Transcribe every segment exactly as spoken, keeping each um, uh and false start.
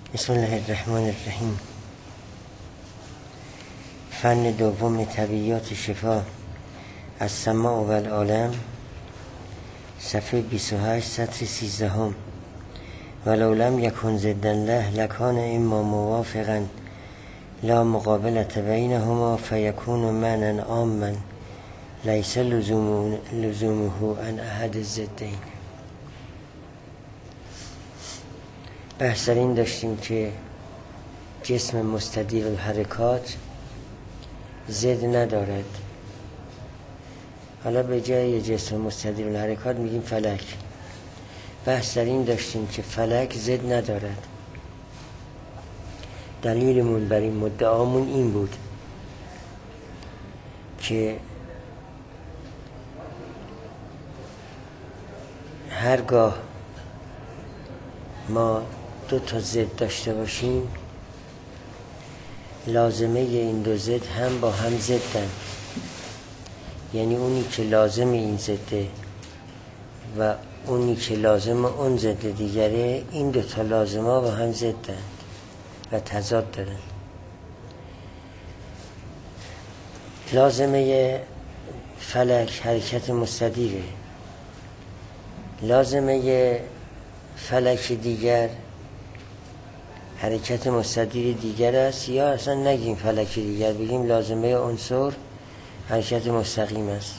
بسم الله الرحمن الرحیم. فن دوم طبیعیات شفا از سماع و العالم، صفحه بیست و هشت سطر سیزدهم. ولو لم یکن ضدا له لکان اما موافقا لا مقابلة بینهما فیکون معنی عاما لیس لزوم لزومه عن احد الضدین. بحث در این داشتیم که جسم مستدیر الحرکات ضد ندارد. حالا به جای جسم مستدیر الحرکات میگیم فلک. بحث در این داشتیم که فلک ضد ندارد. دلیلمون بر این مدعامون این بود که هرگاه ما دو تا ضد داشته باشیم، لازمه این دو ضد هم با هم ضدن. یعنی اونی که لازم این ضده و اونی که لازم اون ضد دیگره، این دو تا لازمه با هم ضدن و تضاد دارن. لازمه فلک حرکت مستدیره، لازمه فلک دیگر حرکت مستدیر دیگر است، یا اصلا نگیم فلک دیگر، بگیم لازمه عنصر حرکت مستقیم است.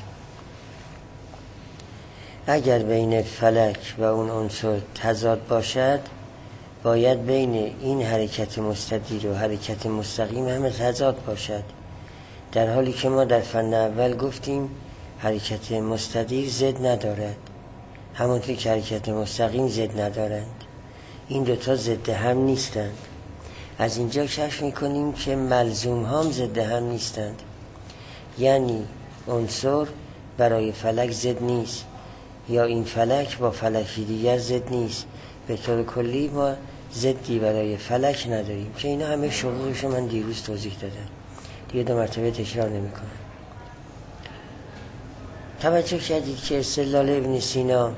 اگر بین فلک و اون عنصر تضاد باشد، باید بین این حرکت مستدیر و حرکت مستقیم هم تضاد باشد، در حالی که ما در فن اول گفتیم حرکت مستدیر ضد ندارد، همونطور که حرکت مستقیم ضد ندارند. این دوتا ضد هم نیستند. از اینجا کشف میکنیم که ملزوم هم ضد هم نیستند. یعنی عنصر برای فلک ضد نیست، یا این فلک با فلکی دیگر ضد نیست. به طور کلی ما ضدی برای فلک نداریم که اینا همه شروعشو من دیروز توضیح دادم، دیگه دو مرتبه تکرار نمی کنم. توجه کردید که استدلال ابن سینا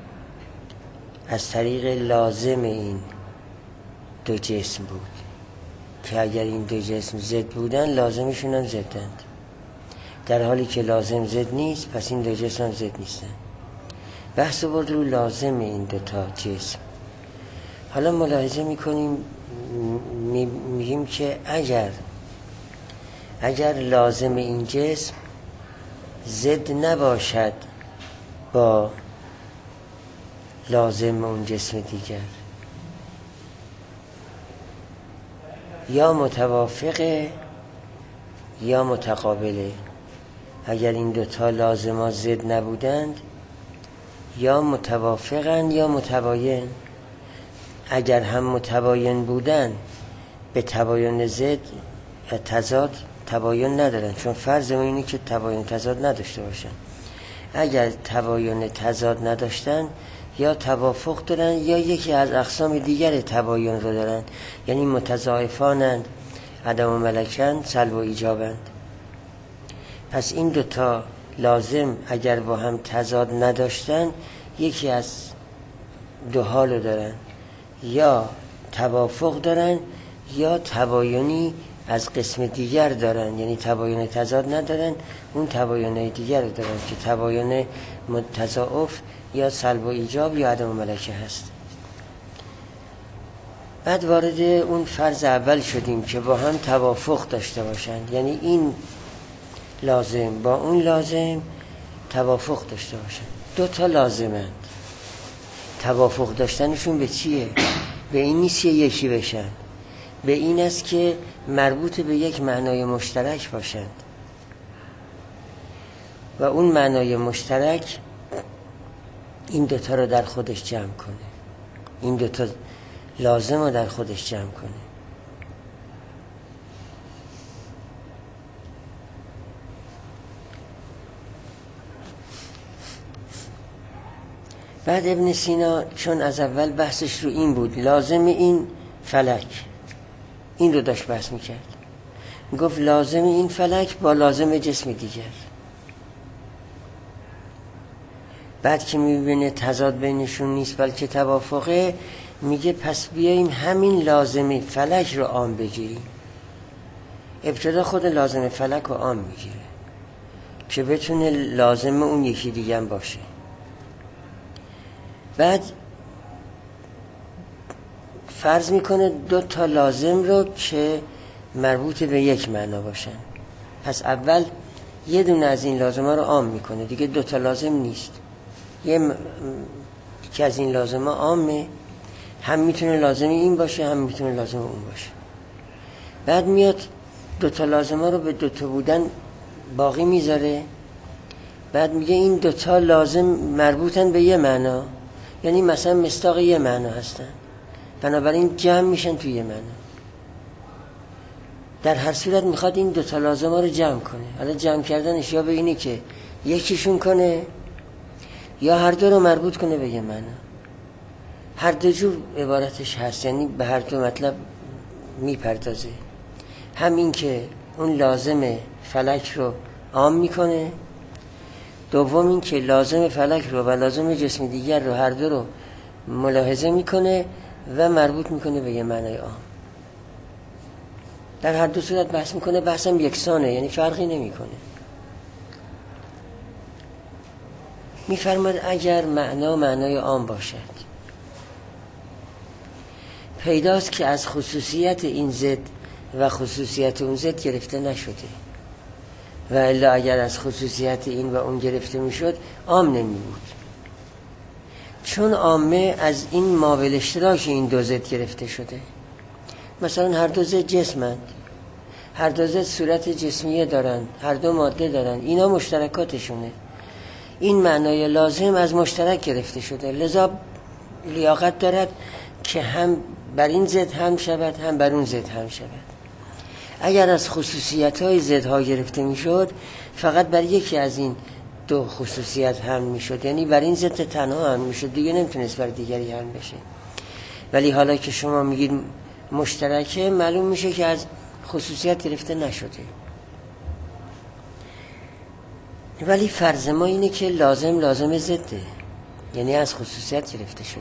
از طریق لازم این دو جسم بود که اگر این دو جسم ضد بودن، لازمشون هم ضدند، در حالی که لازم ضد نیست، پس این دو جسم هم ضد نیستن. بحث برد رو لازم این دو تا جسم. حالا ملاحظه میکنیم میگیم که اگر اگر لازم این جسم ضد نباشد با لازم اون جسم دیگر، یا متوافقه یا متقابله. اگر این دوتا لازمات ضد نبودند، یا متوافقن یا متباین. اگر هم متباین بودن، به تباین ضد و تضاد تباین ندارن، چون فرض اینه که تباین تضاد نداشته باشن. اگر تباین تضاد نداشتن، یا توافق دارن یا یکی از اقسام دیگر تباین رو دارن، یعنی متضاعفانند، عدم و ملکن، سلب و ایجابند. پس این دوتا لازم اگر با هم تضاد نداشتن، یکی از دو حالو دارن، یا توافق دارن یا تباینی از قسم دیگر دارن، یعنی تباین تضاد ندارن، اون تباین دیگر دارن که تباین متضاعف یا سلب و ایجاب یا عدم و ملکه هست. بعد وارد اون فرض اول شدیم که با هم توافق داشته باشند، یعنی این لازم با اون لازم توافق داشته باشند. دو تا لازمند، توافق داشتنشون به چیه؟ به این نیست که یکی بشن، به این است که مربوط به یک معنای مشترک باشند و اون معنای مشترک این دوتا رو در خودش جمع کنه، این دوتا لازم رو در خودش جمع کنه. بعد ابن سینا چون از اول بحثش رو این بود، لازم این فلک، این رو داشت بحث میکرد، گفت لازم این فلک با لازم جسم دیگر. بعد که میبینه تضاد بینشون نیست بلکه توافقه، میگه پس بیاییم همین لازمه فلک رو عام بگیریم. ابتدا خود لازمه فلک رو عام میگیره که بتونه لازمه اون یکی دیگه هم باشه. بعد فرض میکنه دو تا لازم رو که مربوط به یک معنا باشن. پس اول یه دونه از این لازمه رو عام میکنه، دیگه دو تا لازم نیست. یه م... که از این لازمه عامه، هم میتونه لازم این باشه هم میتونه لازم اون باشه. بعد میاد دو تا لازمه رو به دو تا بودن باقی میذاره. بعد میگه این دو تا لازم مربوطن به یه معنا، یعنی مثلا مصداق یه معنا هستن، بنابراین جمع میشن توی یه معنا. در هر صورت میخواد این دو تا لازمه رو جمع کنه. حالا جمع کردنش یا به اینه که یکیشون کنه یا هر دو رو مربوط کنه به یه معنا. هر دو جور عبارتش هست، یعنی به هر دو مطلب میپردازه. همین که اون لازم فلک رو عام میکنه، دوم این که لازم فلک رو و لازم جسم دیگر رو هر دو رو ملاحظه میکنه و مربوط میکنه به یه معنای عام. در هر دو صورت بحث میکنه، بحثم یکسانه، یعنی فرقی نمیکنه. میفرماد اگر معنا معنای عام باشد، پیداست که از خصوصیت این ضد و خصوصیت اون ضد گرفته نشده، و الا اگر از خصوصیت این و اون گرفته میشد عام نمی بود، چون عامه از این مابل اشتراک این دو ضد گرفته شده. مثلا هر دو ضد جسمند، هر دو ضد صورت جسمیه دارن، هر دو ماده دارن، اینا مشترکاتشونه. این معنای لازم از مشترک گرفته شده، لذا لیاقت دارد که هم بر این ضد هم شود هم بر اون ضد هم شود. اگر از خصوصیت‌های ضدها گرفته میشد فقط بر یکی از این دو خصوصیت هم میشد، یعنی بر این ضد تنها هم میشد، دیگه نمیتونست بر دیگری هم بشه. ولی حالا که شما میگید مشترکه، معلوم میشه که از خصوصیت گرفته نشده. ولی فرض ما اینه که لازم لازم ضده، یعنی از خصوصیت گرفته شده.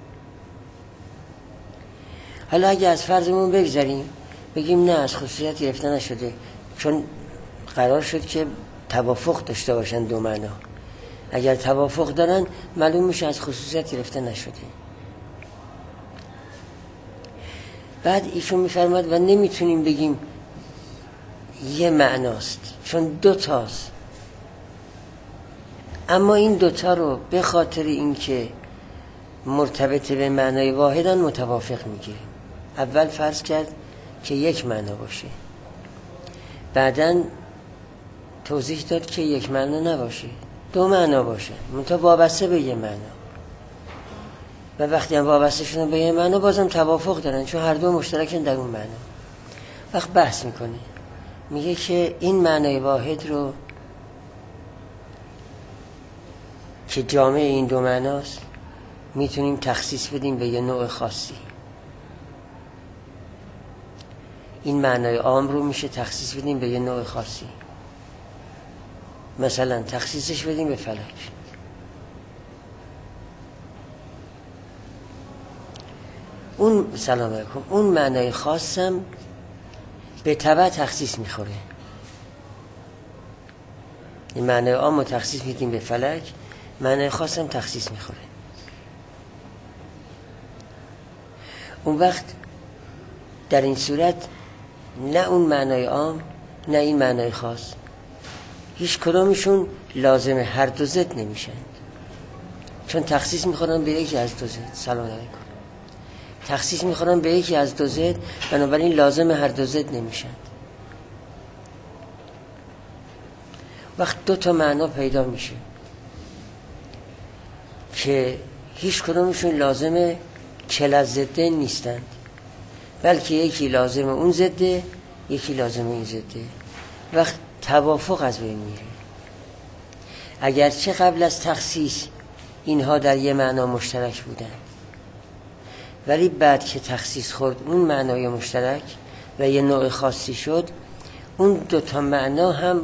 حالا اگه از فرضمون بگذاریم بگیم نه، از خصوصیت گرفته نشده، چون قرار شد که توافق داشته باشن دو معنا. اگر توافق دارن معلوم میشه از خصوصیت گرفته نشده. بعد ایشون میفرماد و نمیتونیم بگیم یه معناست، چون دو تاست. اما این دوتا رو به خاطر اینکه مرتبط به معنای واحدن متوافق میگیریم. اول فرض کرد که یک معنا باشه، بعدن توضیح داد که یک معنا نباشه، دو معنا باشه، منتها وابسته به یه معنا. و وقتی هم وابسته شدن به یه معنا بازم توافق دارن، چون هر دو مشترکن در اون معنا. وقت بحث میکنه، میگه که این معنای واحد رو که جامع این دو معناست میتونیم تخصیص بدیم به یه نوع خاصی. این معنای عام رو میشه تخصیص بدیم به یه نوع خاصی، مثلا تخصیصش بدیم به فلک. اون سلام علیکم اون معنای خاصم به تبع تخصیص میخوره. این معنای عام رو تخصیص میدیم به فلک، معنای خاصم تخصیص میخوره. اون وقت در این صورت نه اون معنای عام نه این معنای خاص هیچ کدامشون لازم هر دو ضد نمیشن، چون تخصیص میخورن به یکی از دو ضد. سلام علیکم تخصیص میخورن به یکی از دو ضد، بنابراین لازم هر دو ضد نمیشن. وقت دو تا معنا پیدا میشه که هیچ کدامشون لازم چل از ضدین نیستند، بلکه یکی لازم اون ضده یکی لازم این ضده. وقت توافق از بین میره. اگرچه قبل از تخصیص اینها در یه معنا مشترک بودن، ولی بعد که تخصیص خورد اون معنای مشترک و یه نوع خاصی شد، اون دو تا معنا هم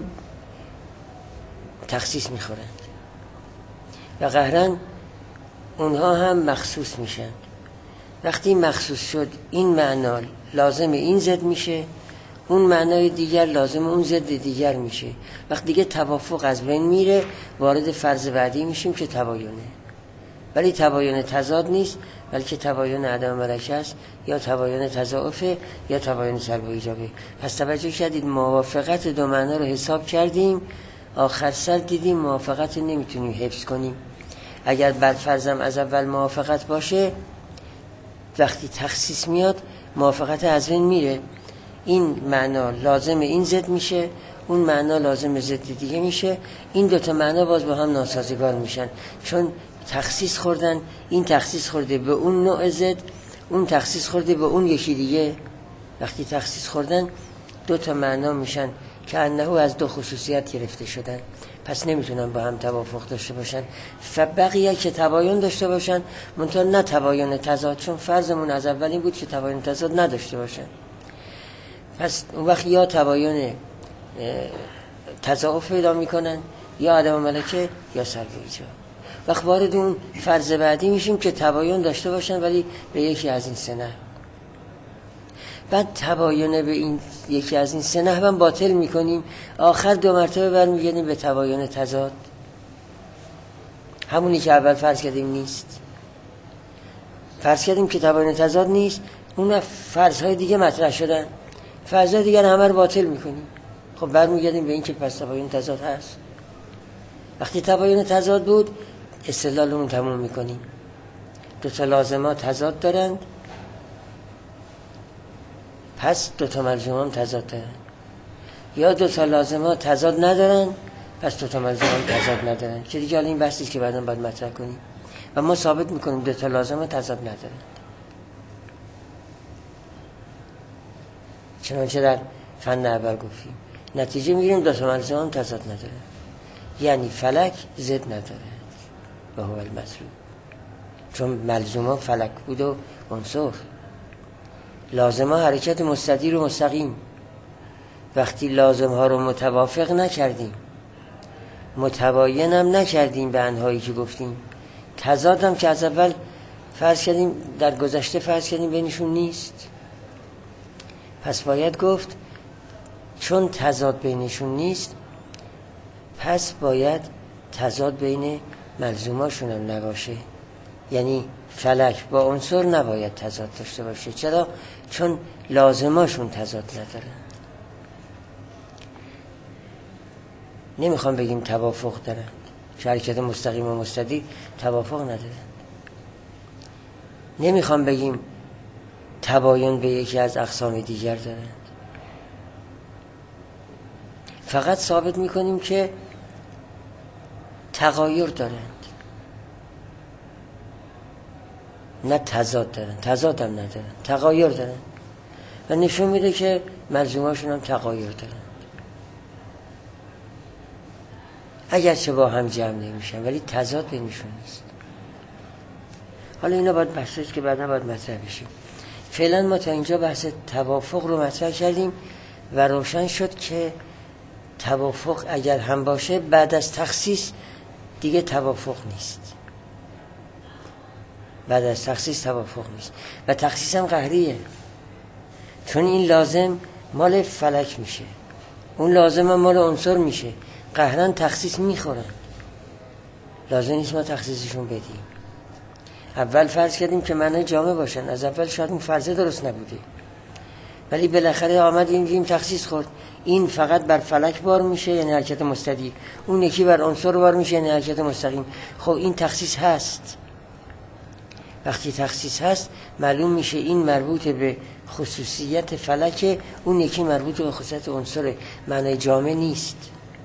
تخصیص میخورند و قهرن اونها هم مخصوص میشن. وقتی مخصوص شد این معنا لازم این ضد میشه، اون معنای دیگر لازم اون ضد دیگر میشه. وقتی دیگه توافق از بین میره، وارد فرض بعدی میشیم که تباینه. ولی تباین تضاد نیست، بلکه تباین عدم ملکه است، یا تباین تضاعفه، یا تباین سلب و ایجابه. پس توجه کردید موافقت دو معنا رو حساب کردیم، آخر سر دیدیم موافقت رو نمیتونیم حفظ کنیم. اگر بر فرضم از اول موافقت باشه، وقتی تخصیص میاد موافقت از بین میره. این معنا لازم این ضد میشه، اون معنا لازم ضد دیگه میشه. این دوتا معنا باز با هم ناسازگار میشن، چون تخصیص خوردن. این تخصیص خورده به اون نوع ضد، اون تخصیص خورده به اون یکی دیگه. وقتی تخصیص خوردن دوتا معنا میشن که انه از دو خصوصیت گرفته شدن، پس نمیتونن با هم توافق داشته باشن. فبقیه که تباین داشته باشن، منتها نه تباین تضاد، چون فرضمون از اول این بود که تباین تضاد نداشته باشن. پس اون وقت یا تباین تضاعف پیدا میکنن، یا عدم ملکه، یا سلب و ایجاب. وقت وارد اون فرض بعدی میشیم که تباین داشته باشن ولی به یکی از این سه نحو. بعد تباین به این یکی از این سه نحو هم باطل میکنیم، آخر دو مرتبه برمیگردیم به تباین تضاد، همونی که اول فرض کردیم نیست. فرض کردیم که تباین تضاد نیست، اون فرضهای دیگه مطرح شدن، فرضهای دیگر همه رو باطل میکنیم. خب برمیگردیم به این که پس تباین تضاد هست. وقتی تباین تضاد بود، استدلالمون تموم میکنیم. دو تا لازمات تضاد دارند، پس دو تا ملزوم هم تضاد دارند. یا دو تا لازمات تضاد ندارن، پس دو تا ملزوم هم تضاد ندارن، که دیگه حالا این بحثیه که بعداً باید مطرح کنیم. و ما ثابت میکنیم دو تا لازمات تضاد ندارن، چنانچه در فن اول گفتیم. نتیجه میگیریم دو تا ملزوم هم تضاد ندارن، یعنی فلک ضد نداره و هو المطلوب. چون ملزوما فلک بود و عنصر، لازمه حرکت مستدیر و مستقیم. وقتی لازم ها رو متوافق نکردیم، متباین هم نکردیم به انهایی که گفتیم، تضاد هم که از اول فرض کردیم، در گذشته فرض کردیم بینشون نیست، پس باید گفت چون تضاد بینشون نیست، پس باید تضاد بین ملزوماشون هم نباشه. یعنی فلک با عنصر نباید تضاد داشته باشه. چرا؟ چون لازماشون تضاد ندارن. نمیخوام بگیم توافق دارن، حرکت مستقیم و مستدیر توافق ندارن. نمیخوام بگیم تباین به یکی از اقسام دیگر دارن. فقط ثابت میکنیم که تغایر دارند، نه تضاد دارن. تضاد هم ندارن، تغایر دارن، و نشون میده که ملزوماشون هم تغایر دارن، اگرچه با هم جمع نمیشن ولی تضاد بینشون نیست. حالا اینا باید بحثش که بعدا باید مطرح بشیم. فعلا ما تا اینجا بحث توافق رو مطرح کردیم و روشن شد که توافق اگر هم باشه بعد از تخصیص دیگه توافق نیست. بعد از تخصیص توافق نیست و تخصیص هم قهریه، چون این لازم مال فلک میشه، اون لازم هم مال عنصر میشه، قهرن تخصیص میخورن. لازم نیست ما تخصیصشون بدیم. اول فرض کردیم که معنای جامع باشن، از اول شاید اون فرضه درست نبوده، ولی بالاخره آمدیم دیدیم تخصیص خورد. این فقط بر فلک بار میشه یعنی حرکت مستدیر، اون یکی بر عنصر بار میشه یعنی حرکت مستقیم. خب این تخصیص هست. وقتی تخصیص هست معلوم میشه این مربوط به خصوصیت فلک، اون یکی مربوط به خصوصیت عنصر. معنای جامع نیست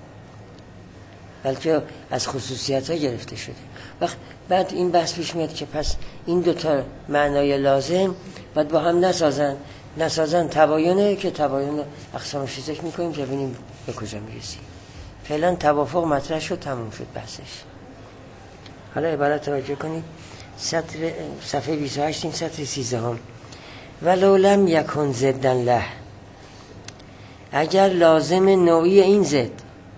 بلکه از خصوصیت ها گرفته شده. وقت بعد این بحث پیش میاد که پس این دوتا معنای لازم باید با هم نسازن. نسازن تباینه که تباین اقسامش ذکر میکنیم که ببینیم به کجا میرسیم. فعلا توافق مطرح شد، تموم شد بحثش. حالا عبارت توجه کنید، سطر صفحه بیست و هشت، این سطر سیزده هم. ولو لم یکن ضدا له، اگر لازم نوعی این ضد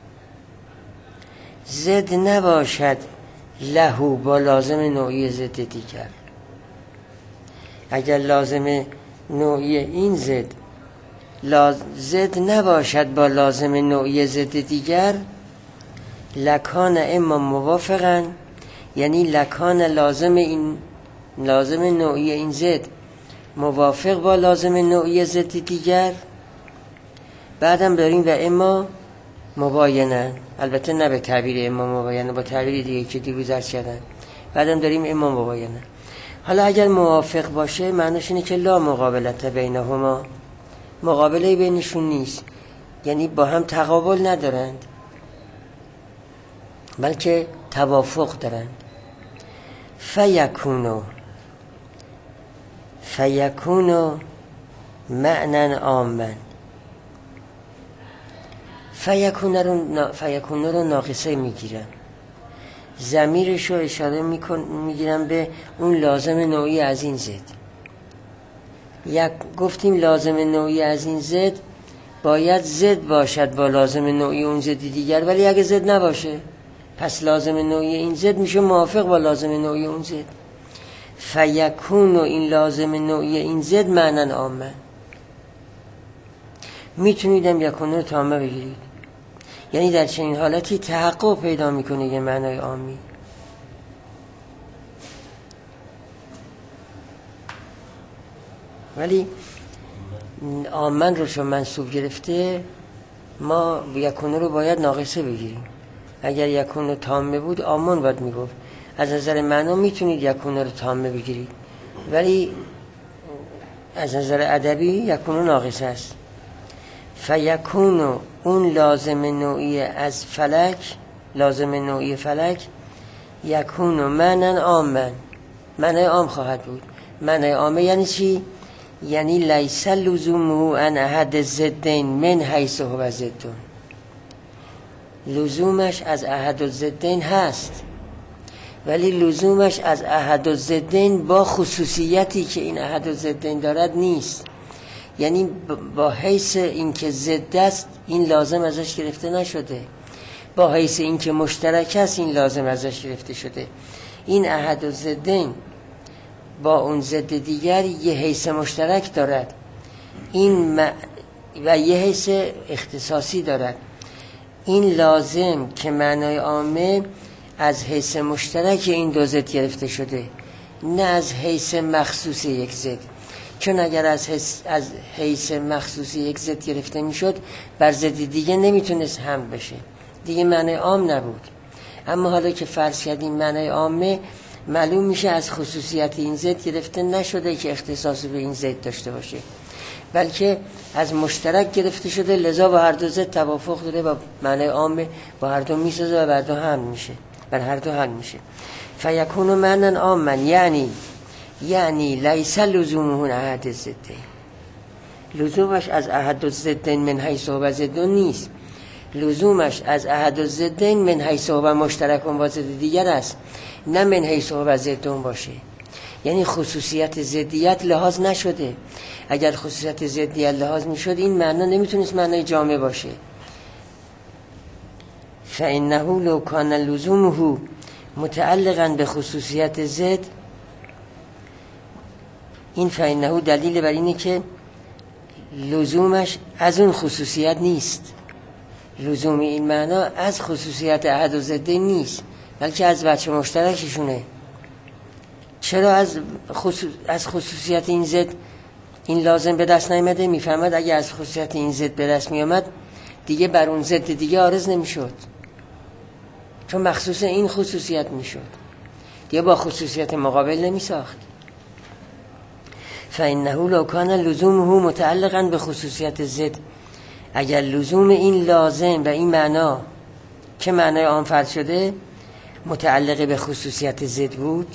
ضد نباشد لهو با لازم نوعی ضد دیگر، اگر لازم نوعی این ضد ضد نباشد با لازم نوعی ضد دیگر، لکان اما موافقا، یعنی لکان لازم این لازم نوعی این ضد موافق با لازم نوعی ضد دیگر. بعدم داریم و اما مباینن، البته نه به تعبیر اما مباینه، با تعبیر دیگه که دیروز عرض کردن. بعدم داریم اما مباینه. حالا اگر موافق باشه معنیش اینه که لا مقابلت بینهما، مقابله بینشون نیست، یعنی با هم تقابل ندارند بلکه توافق دارند. فیکونو فیکونو معنی عامن. فیکونه رو, فیکونه رو ناقصه میگیرم، ضمیرش رو اشاره میگیرم به اون لازم نوعی از این ضد. یک گفتیم لازم نوعی از این ضد باید ضد باشد با لازم نوعی اون ضد دیگر، ولی اگه ضد نباشه پس لازم نوعی این ضد میشه موافق با لازم نوعی اون ضد. فیکون و این لازم نوعی این ضد معنی عامه. میتونیدم یکونه رو تامه بگیرید، یعنی در چنین حالتی تحقق پیدا میکنه یه معنای عامی. ولی عامن رو چون منصوب گرفته ما یکونه رو باید ناقصه بگیریم. اگر یکونه تامه بود عامن باید میگفت. از نظر معنا میتونید یکونه رو تامه بگیرید، ولی از نظر ادبی یکونه ناقصه است. فیکونو اون لازم نوعی از فلک، لازم نوعی فلک، یکونو معنی عامن، معنی عام خواهد بود. معنی عامه یعنی چی؟ یعنی لیس لزومه ان احد الضدین من حیث هو ضدون، لزومش از احد الضدین هست ولی لزومش از احد الضدین با خصوصیتی که این احد الضدین دارد نیست. یعنی با حیث اینکه ضد است این لازم ازش گرفته نشده، با حیث اینکه مشترک است این لازم ازش گرفته شده. این احد الضدین با اون ضد دیگر یه حیث مشترک دارد، این م... و یه حیث اختصاصی دارد. این لازم که معنای عامه از حیث مشترک این دو ضد گرفته شده، نه از حیث مخصوص یک ضد. چون اگر از حیث, از حیث مخصوص یک ضد گرفته میشد بر ضد دیگه نمیتونست حمل بشه، دیگه معنای عام نبود. اما حالا که فرض کردیم معنای عامه، معلوم میشه از خصوصیت این ضد گرفته نشده که اختصاص به این ضد داشته باشه، بلکه از مشترک گرفته شده، لذا با هر دو ضد توافق داره، با معنای عامه با هر دو میسازه و بر دو حمل میشه، بر هر دو حمل میشه. فیکون معنی عامن یعنی یعنی لیس لزومه احد الضدین، لزومش از احد الضدین من حیث هو ضدون نیست، لزومش از احد الضدین من حیث هو مشترک با ضد دیگر است، نه من حیث هو ضدون باشه. یعنی خصوصیت ضدیت لحاظ نشده. اگر خصوصیت ضدیت لحاظ میشد این معنا نمیتونست معنای جامع باشه. فانه لو کان لزومه متعلقا به خصوصیت ضد، این فانه دلیل بر اینه که لزومش از اون خصوصیت نیست. لزوم این معنا از خصوصیت احد و ضدین نیست، بلکه از وجه مشترکشونه. چرا از, خصوص... از خصوصیت این ضد این لازم به دست نیامده؟ میفهمد اگه از خصوصیت این ضد به دست میامد دیگه بر اون ضد دیگه عارض نمیشد، چون مخصوص این خصوصیت میشد، دیگه با خصوصیت مقابل نمیساخت. فانه لو کان لزومه متعلقا به خصوصیت ضد، اگر لزوم این لازم و این معنا که معنای آن فرض شده متعلق به خصوصیت ضد بود،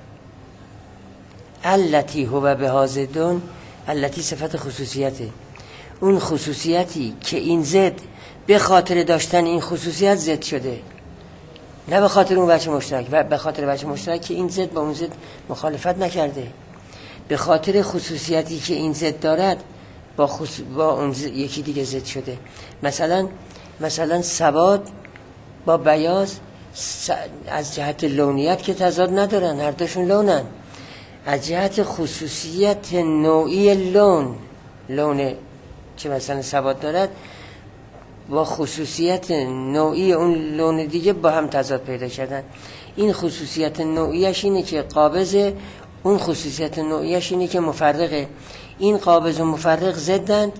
التی هو بها ضدون، التی صفت خصوصیته، اون خصوصیتی که این ضد به خاطر داشتن این خصوصیت ضد شده، نه به خاطر اون وجه مشترک، و به خاطر وجه مشترک که این ضد با اون ضد مخالفت نکرده، به خاطر خصوصیتی که این ضد دارد با, خص... با اون ز... یکی دیگه ضد شده. مثلا مثلا سواد با بیاض س... از جهت لونیت که تضاد ندارن، هر دوشون لونن، از جهت خصوصیت نوعی لون، لون که مثلا سواد دارد با خصوصیت نوعی اون لون دیگه با هم تضاد پیدا کردن. این خصوصیت نوعیش اینه که قابضه، اون خصوصیت نوعیش اینه که مفرقه. این قابض و مفرق ضدند،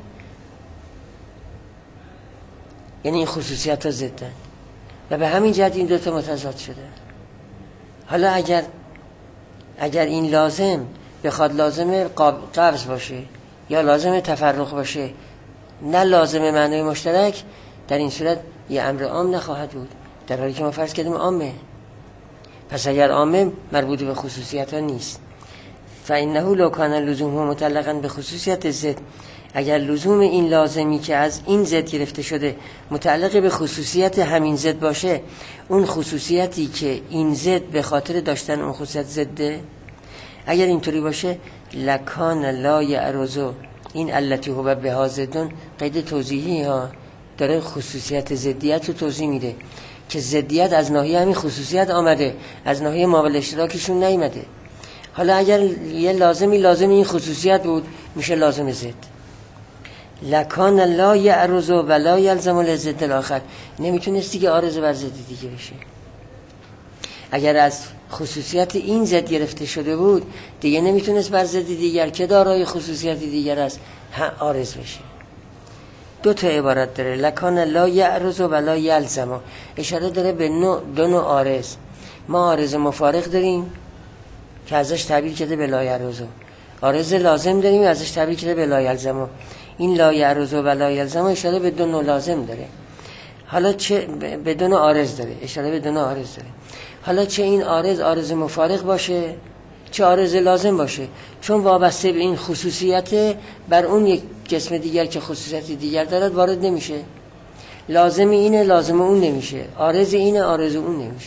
یعنی این خصوصیت ها ضدند و به همین جهت این دوتا متضاد شده. حالا اگر اگر این لازم بخواد لازم قبض باشه یا لازم تفرق باشه، نه لازم معنای مشترک، در این صورت یه امر عام نخواهد بود، در حالی که ما فرض کردیم عامه. پس اگر عامه مربوط به خصوصیت ها نیست. فإنه لو کان لزومه متعلقا به خصوصیت ضد، اگر لزوم این لازمی که از این ضد گرفته شده متعلق به خصوصیت همین ضد باشه، اون خصوصیتی که این ضد به خاطر داشتن اون خصوصیت ضده، اگر اینطوری باشه لکان لا یعرضو، این التی هو بها ضدن قید توضیحی ها داره خصوصیت ضدیت رو توضیح میده که ضدیت از ناحیه همین خصوصیت آمده، از ناحیه مابل اشتراکشون نیامده. حالا اگر یه لازمی لازم این خصوصیت بود میشه لازم ضد. لکان لا یعرض و لا یلزم لضد الاخر، نمیتونستی که عارض بر ضد دیگه بشه. اگر از خصوصیت این ضد گرفته شده بود دیگه نمیتونست بر ضد دیگر که دارای خصوصیت دیگر است عارض بشه. دو تا عبارت داره، لکان لا یعرض و لا یلزم، اشاره داره به نوع دو نوع عارض. ما عارض مفارق داریم که ازش تعبیر کرده به لا یعرض، عارض لازم داریم ازش تعبیر کرده به لا یلزم. این لا یعرض و لا یلزم اشاره به دو نوع لازم داره. حالا چه به دو نوع عارض داره، اشاره به دو نوع عارض داره. حالا چه این عارض عارض مفارق باشه چه عارض لازم باشه، چون وابسته به این خصوصیت بر اون یک قسم دیگر که خصوصیت دیگر دارد وارد نمیشه. لازم اینه لازم اون نمیشه، عارض اینه عارض اون نمیشه.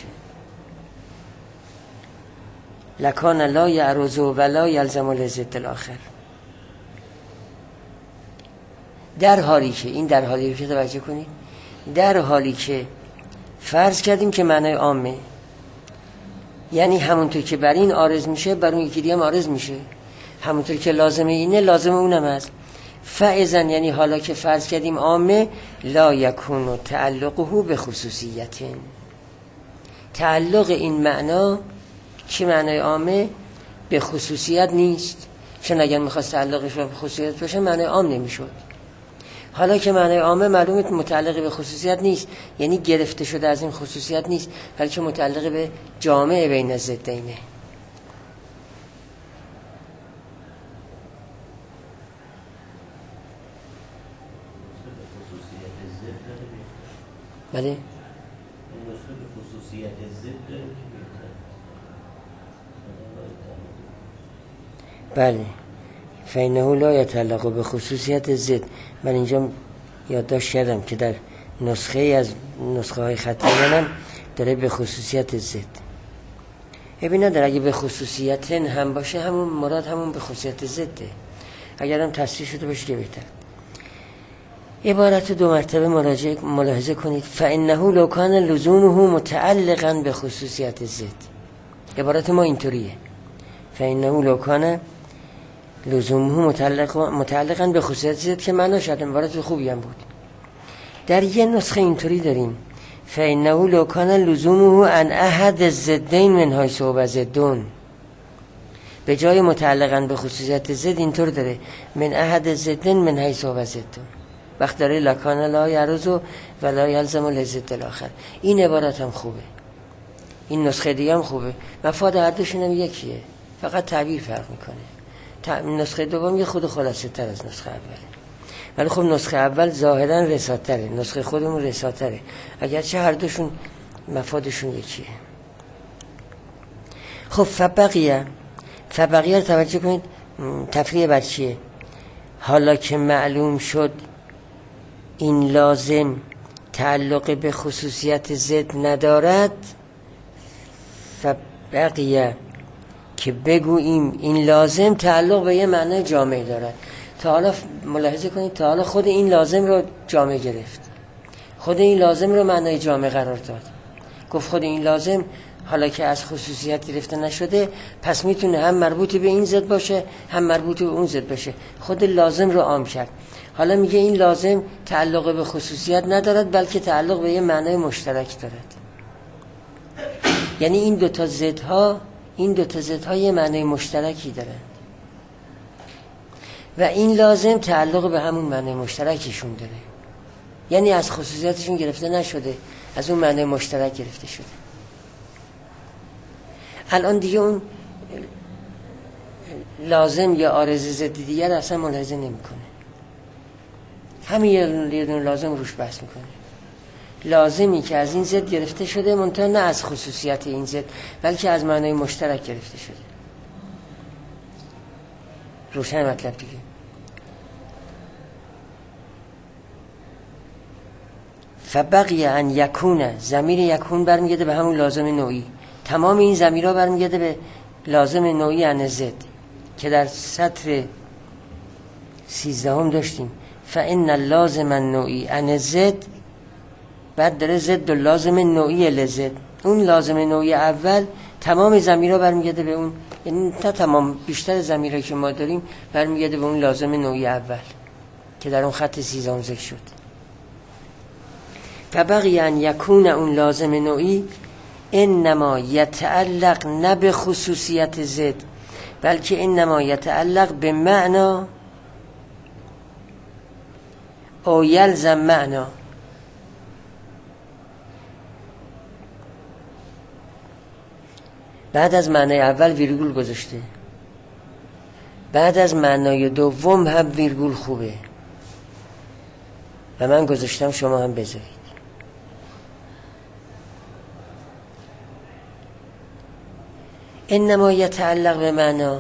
لکان لا یعرض و لا یلزم لضد الاخر. در حالی که این در حالی رو که توجه کنید، در حالی که فرض کردیم که معنای عامه، یعنی همونطور که بر این عارض میشه بر اون یکی دیگه هم عارض میشه، همونطور که لازمه اینه لازم اونم هست. فاذن یعنی حالا که فرض کردیم عامه، لا یکون تعلقه به خصوصیت، تعلق این معنا که معنای عامه به خصوصیت نیست، چون اگر میخواست تعلقش به خصوصیت باشه معنای عام نمیشد. حالا که معنای عامه معلومه متعلق به خصوصیت نیست، یعنی گرفته شده از این خصوصیت نیست، بلکه متعلق به جامع بین الضدینه. بله بله فإنه لا يتعلق به خصوصیت ضد. من اینجا یادداشت کردم که در نسخه از نسخه های خطی منم داره به خصوصیت ضد. ببین نداره، اگه به خصوصیت هم باشه همون مراد همون به خصوصیت ضده، اگر هم تصریح شده باشه که بهتر. عبارت دو مرتبه مراجعه ملاحظه کنید. فإنه لو کان لزومه متعلقا به خصوصیت ضد. عبارت ما اینطوریه، فإنه لو کان لزومه متعلق متعلقا به خصوصیت ضد، که معنا شد عبارت خوبی هم بود. در یه نسخه اینطوری داریم، فإنه لو کان لزومه ان احد الضدین من حیث هو ضدون، به جای متعلقا به خصوصیت ضد اینطور داره من احد الضدین من حیث هو ضدون. وقت داره لکان لا یعرض و لا یلزم لضد الاخر. این عبارت هم خوبه، این نسخه دیگه هم خوبه، مفاد هر دوشون هم یکیه، فقط تعبیر فرق میکنه. نسخه دوم یه خود خلاصه تر از نسخه اوله، ولی خب نسخه اول ظاهرا رساتره، نسخه خودمون رساتره، اگرچه هر دوشون مفادشون یکیه. خب فبقیه فبقیه رو توجه کنید، تفریع بر چیه؟ حالا که معلوم شد این لازم تعلق به خصوصیت ضد ندارد، فبقیه که بگوییم این لازم تعلق به یه معنی جامع دارد. تا حالا ملاحظه کنید، تا حالا خود این لازم رو جامع گرفت، خود این لازم رو معنی جامع قرار داد، گفت خود این لازم حالا که از خصوصیت گرفته نشده، پس میتونه هم مربوط به این ضد باشه هم مربوط به اون ضد باشه. خود لازم رو عام کرد. حالا میگه این لازم تعلق به خصوصیت ندارد، بلکه تعلق به یه معنای مشترک دارد. یعنی این دوتا ضدها این دوتا ضدها یه معنای مشترکی دارند و این لازم تعلق به همون معنای مشترکشون داره. یعنی از خصوصیتشون گرفته نشده، از اون معنای مشترک گرفته شده. الان دیگه اون لازم یا عارض ضد دیگر اصلا ملاحظه نمیکنه. همین یه دونه لازم روش بحث میکنه. لازمی که از این ضد گرفته شده، منتها نه از خصوصیت این ضد، بلکه از معنای مشترک گرفته شده. روشن مطلب دیگه. فبقی ان یکون، ضمیر یکون برمیگرده به همون لازم نوعی. تمام این ضمیرها برمیگرده به لازم نوعی ان ضد که در سطر سیزدهم داشتیم. فان اللازم النوعی ان ضد، بعد داره ضد و لازم نوعی لزد. اون لازم نوعی اول تمام ضمیرها برمیگرده به اون، یعنی تا تمام بیشتر ضمیرهایی که ما داریم برمیگرده به اون لازم نوعی اول که در اون خط سیزدهم ذکر شد. فبقی ان یکون، اون لازم نوعی انما یتعلق نه به خصوصیت ضد، بلکه انما یتعلق به معنا او یلزم معنا. بعد از معنای اول ویرگول گذاشته، بعد از معنای دوم هم ویرگول خوبه و من گذاشتم، شما هم بذارید. انما یتعلق به معنا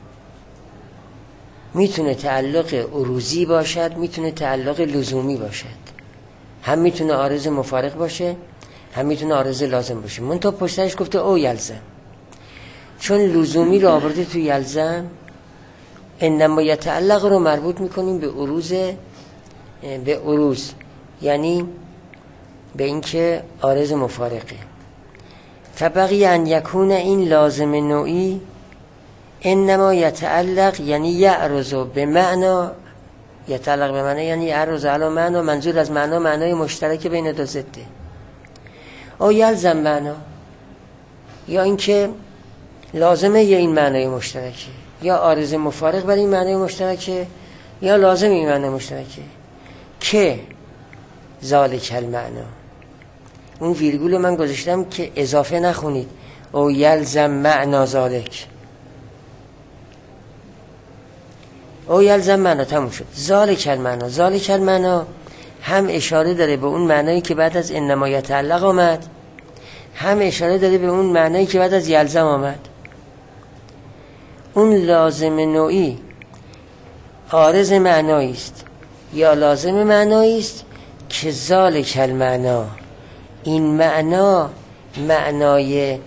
میتونه تعلق عروضی باشد، میتونه تعلق لزومی باشد، هم میتونه عارض مفارق باشه، هم میتونه عارض لازم باشه. من تا پشتش گفته او یلزم، چون لزومی رو آورده تو یلزم، انما یتعلق رو مربوط میکنیم به عروض، به عروض یعنی به اینکه عارض مفارقه. فبقی ان یکون، این لازم نوعی انما یتعلق یعنی یعرض به معنا، یتعلق به معنا یعنی یعرض علی معنا، منظور از معنا معنای مشترک بین دو ضده. او یلزم معنا، یا اینکه لازمه یا این معنای مشترکه، یا عارض مفارق برای این معنای مشترکه، یا لازم این معنای مشترکه که ذالک المعنا. اون ویرگول من گذاشتم که اضافه نخونید، او یلزم معنا ذالک، او یلزم معنا، تموم شد. ذالک المعنا، ذالک المعنا هم اشاره داره به اون معنایی که بعد از انما یتعلق آمد، هم اشاره داره به اون معنایی که بعد از یلزم آمد. اون لازم نوعی عارض معنایی است یا لازم معنایی است که ذالک المعنا، این معنا معنای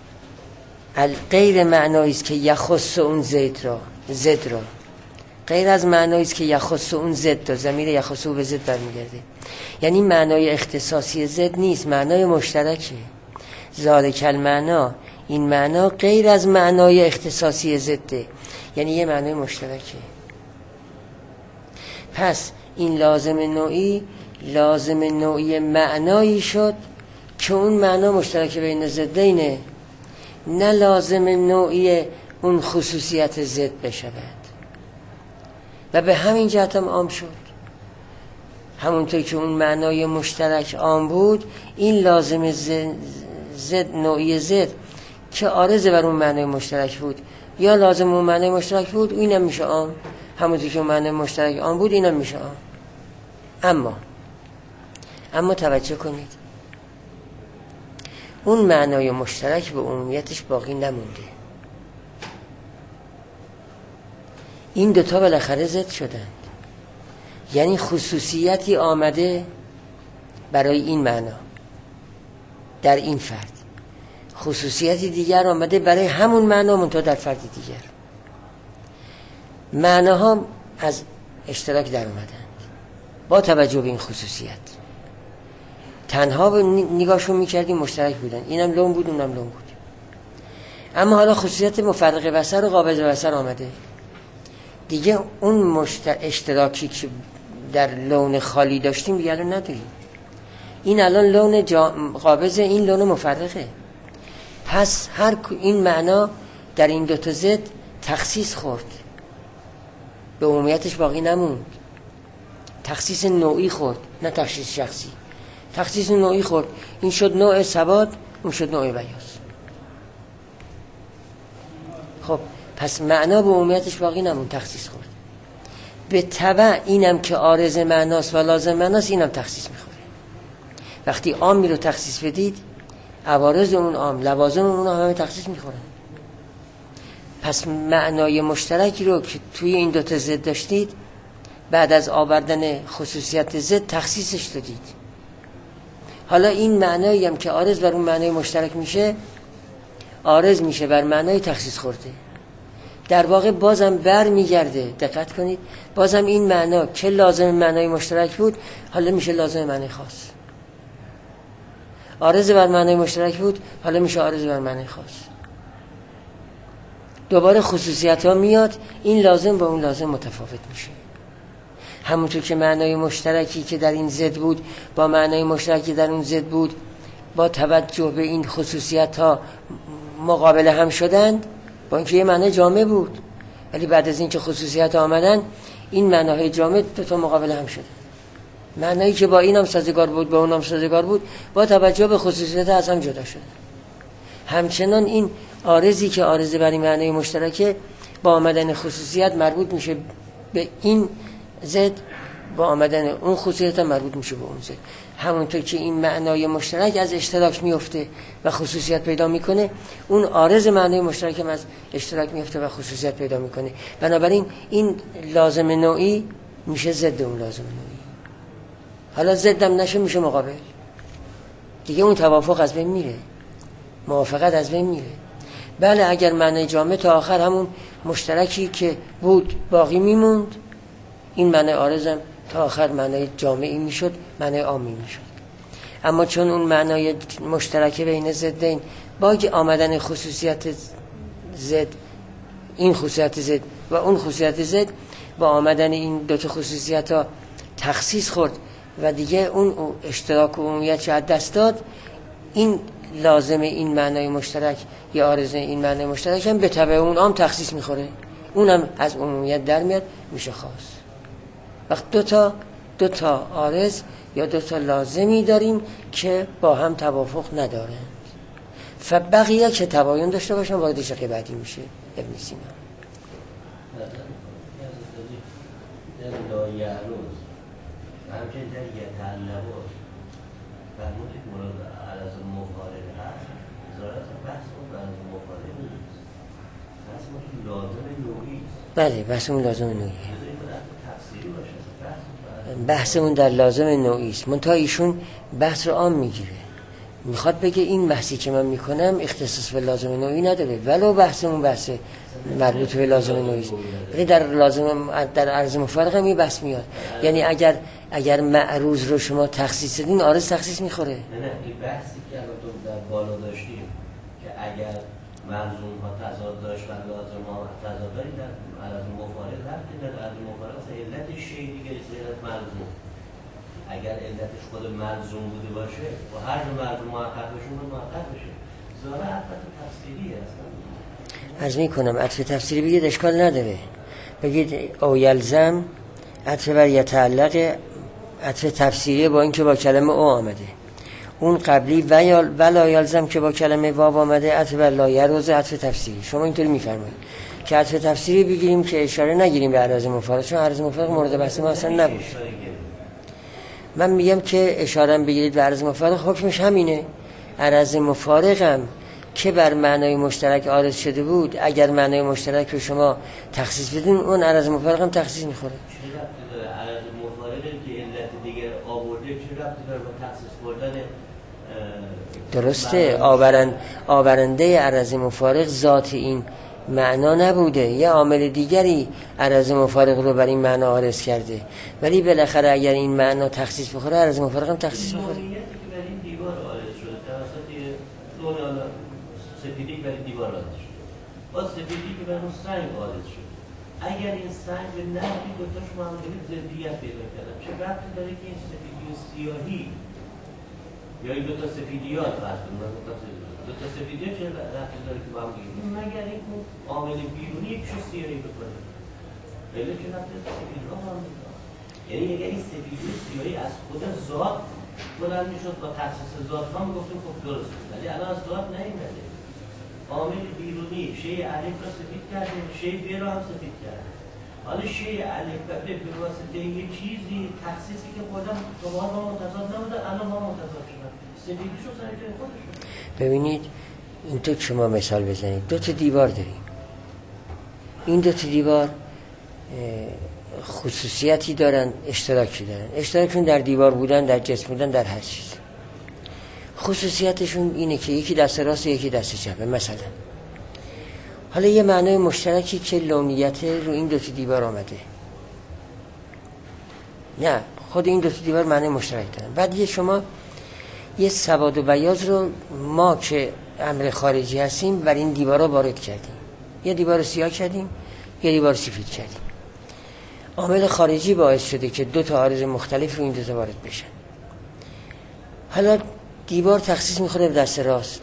غیر معنایی است که یخص اون زید را، زد را، غیر از معنایی است که یخص اون زد را، ضمیر یخص به زد برمیگرده. یعنی معنای اختصاصی زد نیست، معنای مشترکه. ذالک المعنا، این معنا غیر از معنای اختصاصی زده، یعنی یه معنای مشترکه. پس این لازم نوعی لازم نوعی معنایی شد که اون معنا مشترک بین ضدینه، نه لازم نوعی اون خصوصیت ضد بشود. و به همین جهت هم عام شد. همونطور که اون معنای مشترک عام بود، این لازم زد نوعی زد که عارض بر اون معنای مشترک بود یا لازم اون معنای مشترک بود، اینم میشه عام. همونطور که اون معنای مشترک عام بود، اینم میشه عام. اما اما توجه کنید، اون معنای مشترک به عمومیتش باقی نمونده. این دوتا بالاخره ضد شدند، یعنی خصوصیتی آمده برای این معنا در این فرد، خصوصیتی دیگر آمده برای همون معنا منتها در فرد دیگر. معناها از اشتراک در اومدند با توجه به این خصوصیت. تنها نگاهشون میکردیم مشترک بودن، اینم لون بود اونم لون بود. اما حالا خصوصیت مفرق بصر و قابض بصر آمده دیگه، اون مشتر... اشتراکی که در لون خالی داشتیم دیگه الان نداریم. این الان لون جا... قابض، این لون مفرقه. پس هر این معنا در این دوتا ضد تخصیص خورد، به عمومیتش باقی نموند. تخصیص نوعی خورد نه تخصیص شخصی. تخصیص نوعی خورد، این شد نوع ثبات، اون شد نوع بیاض. خب پس معنا به عمومیتش باقی نموند، تخصیص خورد. به تبع اینم که عارض معناست و لازم معناست، اینم تخصیص میخوره. وقتی عامی رو تخصیص بدید، عوارض اون عام، لوازم اون همه تخصیص میخورن. پس معنای مشترکی رو که توی این دوتا ضد داشتید، بعد از آوردن خصوصیت ضد تخصیصش دادید. حالا این معنایی هم که عارض بر اون معنای مشترک میشه، عارض میشه بر معنای تخصیص خورده. در واقع بازم بر میگرده، دقت کنید، بازم این معنا که لازم معنای مشترک بود، حالا میشه لازم معنای خاص. عارض بر معنای مشترک بود، حالا میشه عارض بر معنای خاص. دوباره خصوصیت ها میاد، این لازم با اون لازم متفاوت میشه. همونطور که معنای مشترکی که در این ضد بود با معنای مشترکی در اون ضد بود، با توجه به این خصوصیت ها مقابل هم شدند، با اینکه یه معنی جامع بود، ولی بعد از اینکه خصوصیت آمدن، این معناهای جامع دو تا مقابل هم شدن. معنایی که با این هم سازگار بود با اون هم سازگار بود، با توجه به خصوصیت از هم جدا شدن. همچنان این عارضی که عارض بر این معنای مشترکه، با آمدن خصوصیت مربوط میشه به این ضد، با آمدن اون خصوصیت هم مربوط میشه به اون ضد. همونطور که این معنای مشترک از اشتراک میفته و خصوصیت پیدا میکنه، اون عارض معنای مشترک هم از اشتراک میفته و خصوصیت پیدا میکنه. بنابراین این لازم نوعی میشه ضد اون لازم نوعی. حالا ضد هم نشه میشه مقابل. دیگه اون توافق از بین میره، موافقت از بین میره. بله اگر معنای جامع تا آخر همون مشترکی که بود باقی میموند، این معنای عارضم تا آخر معنای جامعی میشد، معنای عامی میشد. اما چون اون معنای مشترک بین ضدین با آمدن خصوصیت ضد، این خصوصیت ضد و اون خصوصیت ضد، با آمدن این دو تا خصوصیت ها تخصیص خورد و دیگه اون اشتراک و عمومیت شاید دست داد، این لازم این معنای مشترک یا عارض این معنای مشترک هم به تبع اون عام تخصیص میخوره، اونم از عمومیت در میاد میشه خاص. وقت دو تا دو تا عارض یا دو تا لازمی داریم که با هم توافق ندارند، فبقیه که تباین داشته باشن وارد شق بعدی میشه. ابن سینا در لایعروض همچنین در یتعلبات فرمود که مراد عرض مفارق هست، ظاهرت بحث اون عرض مفارق نیست، بحث اون لازم نوعی است. بله بحث اون لازم نوعی، بحث اون در لازم نوعی است. منتها ایشون بحث رو عام میگیره، میخواد بگه این بحثی که من میکنم اختصاص به لازم نوعی نداره، ولو بحث اون بحث مربوط به لازم نوعی است، ولی در لازم در عرض مفارق هم این بحث میاد. یعنی اگر اگر معروض رو شما تخصیص دین، عارض تخصیص میخوره. نه نه این بحثی که الان تو در بالا داشتیم که اگر ملزوم ها تضاد داشت و لازم ها تضاد دارید، در عرض مفارق هست که در عرض مفارق علتش شی دیگه است، علت ملزوم. اگر علتش خود ملزوم بوده باشه و هر جو ملزوم محقق بشه اون محقق بشه، ظاهر عطف تفسیری هست. عرض میکنم عطف تفسیری بگید اشکال نداره، بگید او یلزم عطف بر یتعلق، عطف تفسیری با اینکه با کلمه او آمده. اون قبلی ولا یلزم که با کلمه واو آمده، عطف بر لا یروز، عطف تفسیری. شما اینطوری میفرمایید که عطف تفسیری بگیریم که اشاره نگیریم به عرض مفارق، چون عرض مفارق مورد بحث ما اصلا نبود. من میگم که اشاره بگیرید به عرض مفارق، حکمش همینه. عرض مفارقم که بر معنای مشترک عارض شده بود، اگر معنای مشترک رو شما تخصیص بدین، اون عرض مفارق هم تخصیص میخوره. چه ربطی داره عرض مفارقی که علت دیگر آورده، چه ربطی داره با تخصیص بردن؟ درسته، آورند آورنده عرض مفارق ذات این معنا نبوده، یه عامل دیگری عرض مفارق رو بر این معنا عارض کرده، ولی بالاخره اگر این معنا تخصیص بخوره، عرض مفارق هم تخصیص میخوره. اگر این سنگ به نحوی دوتاش با هم دیگه ضدیت پیدا کردن، چه ربطی داره که این سفیدی و سیاهی یا این دوتا سفیدیات فرض کنیم، دو تا سفیدی ها چه رفتی داره که با هم دیگه مگر این عامل بیرونی یکشو سیاهی بکنه بله چه رفتی سفیدی ها با هم دیگه. یعنی اگر این سفیدی و سیاهی از خود ذات بلند میشد با تخصیص ذات ها میگفتیم خب درست بود، ولی الان از ذات نیومده، عامل بیرونی شیء الف را سفید کرده، شیء ب را هم سفید کرده. حالا شیء الف و ب به واسطه یه چیزی تخصیصی که خودم شما با متضاد نبودن الان ما متضاد شدن، سفیدیشو سر جای خودشون. ببینید این تو شما مثال بزنید، دو تا دیوار داریم، این دو تا دیوار خصوصیتی دارن، اشتراکی دارن، اشتراکشون در دیوار بودن، در جسم بودن، در هر چیز. خصوصیتشون اینه که یکی دست راست یکی دست چپه مثلا. حالا یه معنای مشترکی که لونیت رو این دو تا دیوار آمده، نه خود این دو تا دیوار معنای مشترک دارن. بعد یه شما یه سواد و بیاض رو ما که امر خارجی هستیم بر این دیوارا وارد کردیم، یه دیوار سیاه کردیم یه دیوار سفید کردیم. عامل خارجی باعث شده که دو تا عارض مختلف رو این دو تا وارد بشن. حالا دیوار تخصیص میخوره به دست راست،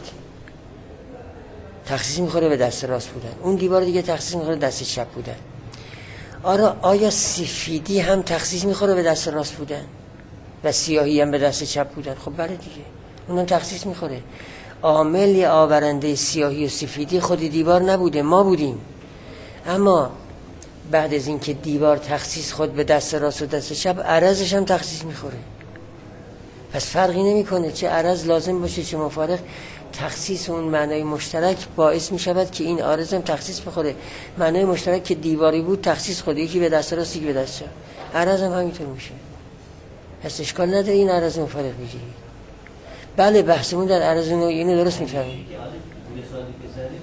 تخصیص میخوره به دست راست بودن، اون دیوار دیگه تخصیص میخوره به دست چپ بودن. آره آیا سفیدی هم تخصیص میخوره به دست راست بودن و سیاهی هم به دست چپ بودن؟ خب بله دیگه اونم تخصیص میخوره. عامل آورنده سیاهی و سفیدی خود دیوار نبوده، ما بودیم. اما بعد از اینکه دیوار تخصیص خود به دست راست و دست چپ، عرضش هم تخصیص میخوره. پس فرقی نمیکنه چه عرض لازم باشه چه مفارق، تخصیص اون معنای مشترک باعث میشود که این عارض هم تخصیص بخوره. معنای مشترک که دیواری بود تخصیص خود، یکی به دست راست یکی به دست چپ، عرض هم همینطور میشه. پس اشکال نداره این عرض مفارق بگیری. بله بحثمون در عرض نوعی اینو درست میفهمیم. مثالی که زدید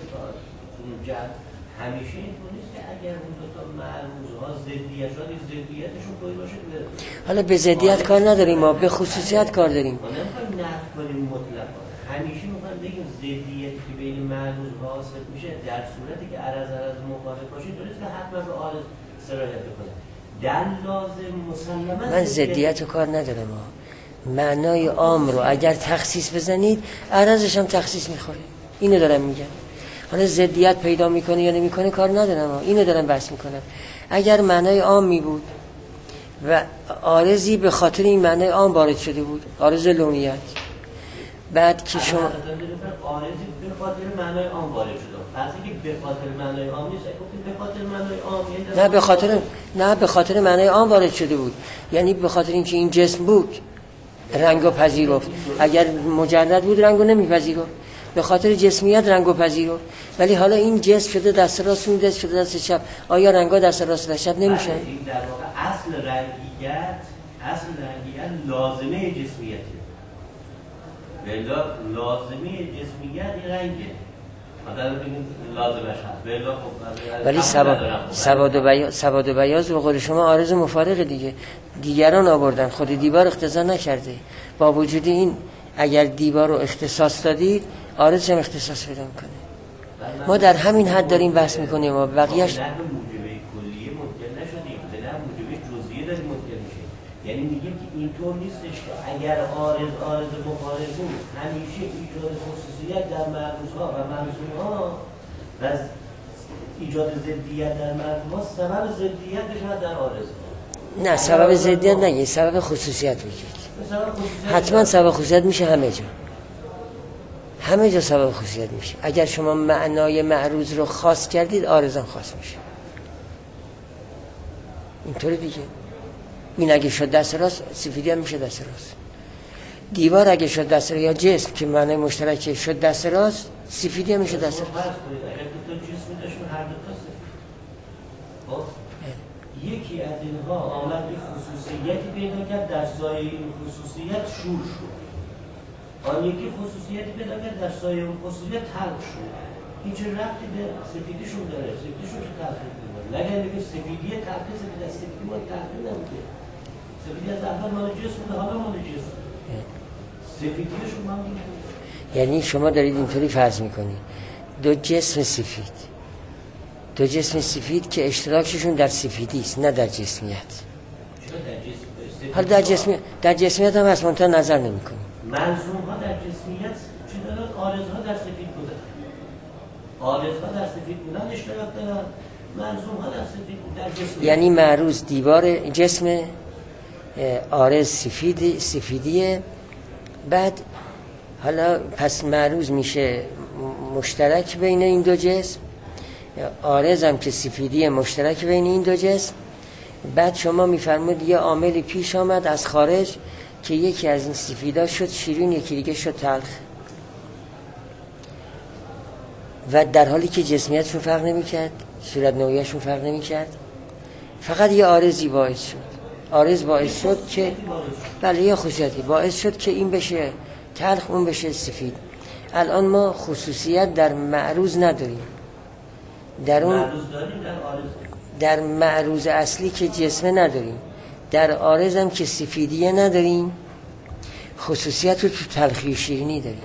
همیشه اینطور نیست که اگر اون دو تا معروض‌ها ضدیت شد ضدیتشون طوری باشه که حالا به ضدیت کار نداریم، ما به خصوصیت کار داریم. ما نمی‌خوایم نفی کنیم مطلقاً، همیشه می‌خوایم بگیم ضدیتی که بین معروض‌ها حاصل میشه در صورتی که عرض عرض مخالف باشه درست که حتما به عارض سرایت بکنه. در لازم مسلماً من ضدیت رو کار ندارم، ما معنای عام رو اگر تخصیص بزنید عرضش هم تخصیص می‌خوره. اینو دارم میگم. حالا ضدیت پیدا میکنه یا نمیکنه کار ندارم، اینو دارم بحث میکنم. اگر معنای عام می بود و عارضی به خاطر این معنای عام وارد شده بود، عارض لونیت، بعد که شما عارضی به خاطر معنای عام وارد شده، فرضی که به خاطر معنای عام نیست، به خاطر معنای عام نه به خاطر نه به خاطر معنای عام وارد شده بود، یعنی به خاطر اینکه این جسم بود رنگو پذیرفت. اگر مجرد بود رنگو نمیپذیرفت، به خاطر جسمیت رنگو پذیرفت. ولی حالا این جسم شده دست راست، اون دست شده دست چپ، آیا رنگا دست راست و چپ نمیشن؟ این در واقع اصل رنگیت اصل رنگیت لازمه جسمیته، بلا لازمه جسمیت این رنگه مثلا بگیم لازمش هست، بلا خب ولی سواد و بیاض سواد و بیاض به قول شما عارض مفارق دیگه، دیگران آوردن، خود دیوار اختصاص نکرده. با وجود این اگر دیوار رو اختصاص دادید عارض هم اختصاص پیدا میکنه. ما در همین حد داریم بحث میکنیم، ما بقیه‌اش نه موجبه کلیه ممکن نشدیم، نه موجبه جزئیه داریم ممکن میشه. یعنی میگیم که اینطور نیستش که اگر عارض عارض مخالف بود همیشه ایجاد خصوصیت در معروض‌ها و منظورها و ایجاد ضدیت در معروض‌ها سبب ضدیت بشه در عارض. نه سبب ضدیت نگید، سبب خصوصیت بگید. حتما سبب خصوصیت میشه همه جا، همه جا سبب خصوصیت میشه. اگر شما معنای معروض رو خاص کردید عارض هم خاص میشه. اینطوری دیگه. این اگه شد دست راست سفیدی هم میشه دست راست. دیوار اگه شد دست راست یا جسم که معنای مشترک شد دست راست سفیدی هم میشه دست راست. اگر دو تا جسم داشتن هر دو تا سفید، یکی از اینها آمد به خصوصیتی پیدا کرد در سایه این خصوصیت شور شد، آن یکی خصوصیتی پیدا کرد در سایه اون خصوصیت تلخ شد. این چه ربطی به سفیدیشون داره؟ سفیدیشون چه تلخی می‌کنه؟ نگه بگه سفیدی تلخی، سفید از سفیدی مال تلخی نبوده، سفیدی از اول مال جسم بوده، حالا مال جسم سفیدیشون مال یعنی شما دارید اینطوری فرض میکنید دو جسم سفید دو جسم سفید که اشتراکشون در سفیدی است نه در جسمیت. حالا در جسمیت در جسمیت هم هست منتها نظر نمی‌کنیم. منظوم ها در جسمیت چه دارن؟ عارضها در سفید بودن. عارضها در سفید بودن اشتراک دارن. منظوم ها در سفید در جسمیت. یعنی معروض دیوار جسم، عارض سفید سفیدیه. بعد حالا پس معروض میشه مشترک بین این دو جسم، عارض هم که سفیدیه مشترک بین این دو جسم. بعد شما میفرمود یه عاملی پیش آمد از خارج که یکی از این سفیدا شد شیرین، یکی دیگه شد تلخ، و در حالی که جسمیتشون فرق نمیکرد، صورت نوعیشون فرق نمیکرد، فقط یه عارضی باعث شد. عارض باعث شد که بله یه خصوصیتی باعث شد که این بشه تلخ اون بشه سفید. الان ما خصوصیت در معروض نداریم، در اون در معروض اصلی که جسمه نداریم، در عارض هم که سفیدیه نداریم، خصوصیت رو تو تلخی و شیرینی داریم.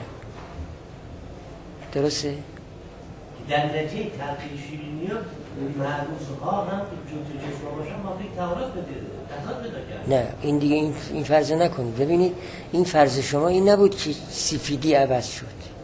درسته؟ در نتیجه تلخی و شیرینی ها معروض ها هم که جزء جسم باشن ما یک تعارض بده تضاد پیدا کرد. نه این دیگه این, این فرض نکنید. ببینید این فرض شما این نبود که سفیدی عوض شد.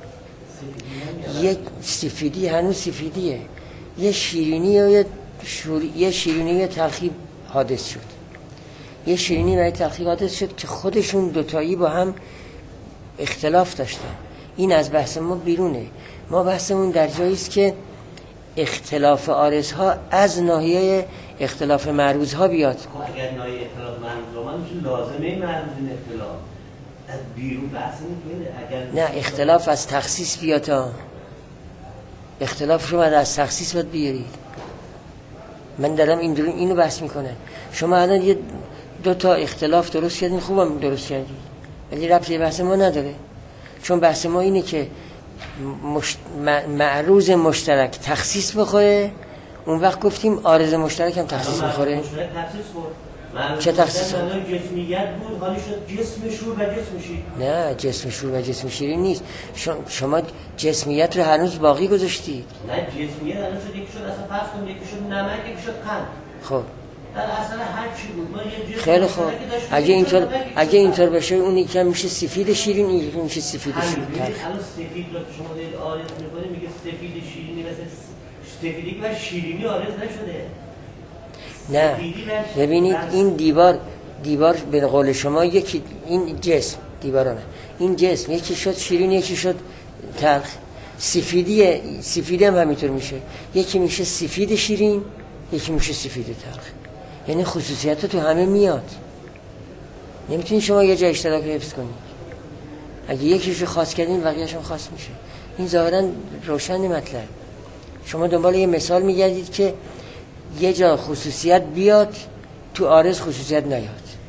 یک سفیدی هنوز سفیدیه، یه شیرینی و یه شوری... یه شیرینی و تلخی حادث شد. یه شیرینی و یه تلخی حادث شد که خودشون دوتایی با هم اختلاف داشتن. این از بحث ما بیرونه. ما بحثمون در جایی است که اختلاف عارضها از ناحیه اختلاف معروضها بیاد. خب اگر ناحیه اختلاف معروضها میشه لازمه معروض این اختلاف از بیرون بحث نمی‌کنه. اگر نه اختلاف از تخصیص بیاد. ها اختلاف شما از تخصیص باید بیارید. من دارم این درون اینو بحث میکنم. شما الان یه دو تا اختلاف درست کردین، خوبم درست کردید، ولی ربطی بحث ما نداره. چون بحث ما اینه که مشت... معروض مشترک تخصیص بخوره، اون وقت گفتیم عارض مشترک هم تخصیص بخوره. مشترک تخصیص خورد. چه تخصیص؟ جسمیت بود، حالی شد جسم شور و جسم شیرین. نه جسم شور و جسم شیرین نیست. شما جسمیت رو هنوز باقی گذاشتید. نه جسمیت الان شد یکی شد اصلا فرض کن یکی شد نمک یکی شد قند. خب در اصل هر چی بود ما یه جسم خیلی خوب. اگه اینطور اگه اینطور بشه اون یکی میشه سفید شیرین، این یکی میشه سفید شیرین. الان سفید رو شما دارید عارض می‌کنید میگه سفید شیرینی مثل سفیدی و شیرینی عارض نشده. نه ببینید این دیوار دیوار به قول شما یکی این جسم دیوارانه، این جسم یکی شد شیرین یکی شد تلخ. سفیدی سفیدی هم همینطور میشه، یکی میشه سفید شیرین یکی میشه سفید تلخ. یعنی خصوصیت تو همه میاد. نمیتونید شما یه جای اشتراک حفظ کنید. اگه یکیشو خاص کردین بقیه‌اش هم خاص میشه. این ظاهرا روشن مطلب. شما دنبال یه مثال میگردید که یه جا خصوصیت بیاد تو عارض خصوصیت نیاد.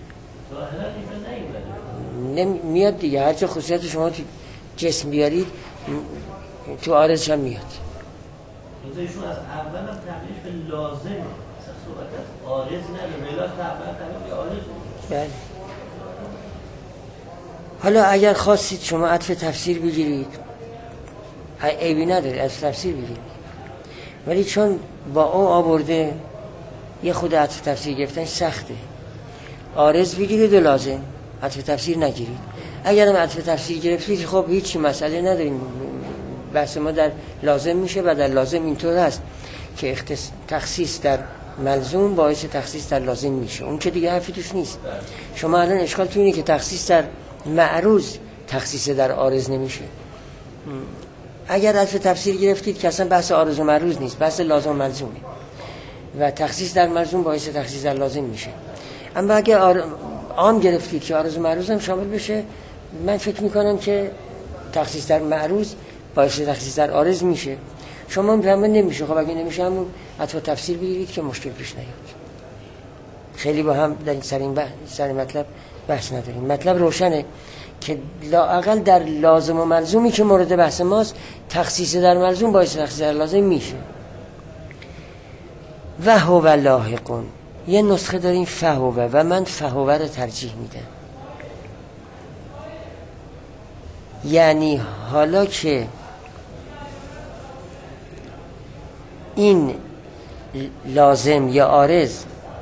نمیاد دیگه. هر جا خصوصیت شما تو جسم بیارید تو عارض هم میاد. ایشون از اول هم تبدیلش به لازمه. اصلا صحبت از عارض نه، ملاک اول تبدیل به عارض. بله. حالا اگر خواستید شما عطف تفسیر بگیرید عیبی نداره، از تفسیر بگیرید، ولی چون با او آورده یه خود عطف تفسیر گرفتن سخته. عارض بگیرید و لازم، عطف تفسیر نگیرید. اگر هم عطف تفسیر گرفتید خب هیچی مسئله نداریم. بحث ما در لازم میشه و در لازم اینطور هست که اختص... تخصیص در ملزوم باعث تخصیص در لازم میشه. اون که دیگه حرفی توش نیست. شما الان اشکال تو اینه که تخصیص در معروض تخصیص در عارض نمیشه. اگر عطف تفسیر گرفتید که اصلا بحث عارض و معروض نیست، بحث لازم و ملزومه و تخصیص در ملزوم باعث تخصیص در لازم میشه. اما اگر آر... عام گرفتید که عارض و معروض هم شامل بشه، من فکر میکنم که تخصیص در معروض باعث تخصیص در عارض میشه. شما میفهمید نمیشه. خب اگه نمیشه همون عطف تفسیر بگیرید که مشکل پیش نیاد. خیلی با هم در سر این بحث سر مطلب بحث نداریم. مطلب روشنه که لااقل در لازم و ملزومی که مورد بحث ماست تخصیص در ملزوم باعث تخصیص در لازم میشه. و هو لاحقون، یه نسخه داریم فهوه و من فهوه رو ترجیح میدم. یعنی حالا که این لازم یا عارض